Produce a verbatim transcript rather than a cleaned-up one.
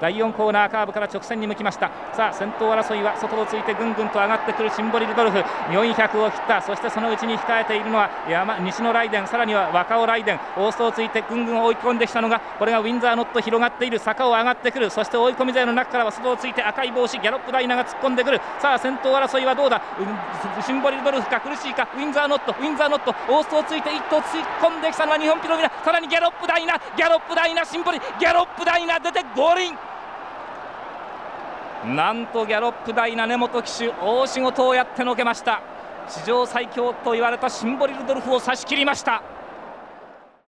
だいよんコーナーカーブから直線に向きました。さあ先頭争いは外をついてぐんぐんと上がってくるシンボリルドルフ、よんひゃくを切った。そしてそのうちに控えているのは山西のライデン、さらには若尾ライデン、オーストをついてぐんぐん追い込んできたのがこれがウィンザーノット広がっている坂を上がってくる。そして追い込み勢の中からは外をついて赤い帽子ギャロップダイナが突っ込んでくる。さあ先頭争いはどうだ、シンボリルドルフか苦しいか、ウィンザーノットウィンザーノットオーストをついて一頭突っ込んできたのは日本ピロミナ、さらにギャロップダイナギャロップダイナシンボリギャロップダイナ出て合輪。なんとギャロップダイナ根本騎手大仕事をやってのけました。史上最強と言われたシンボリルドルフを差し切りました。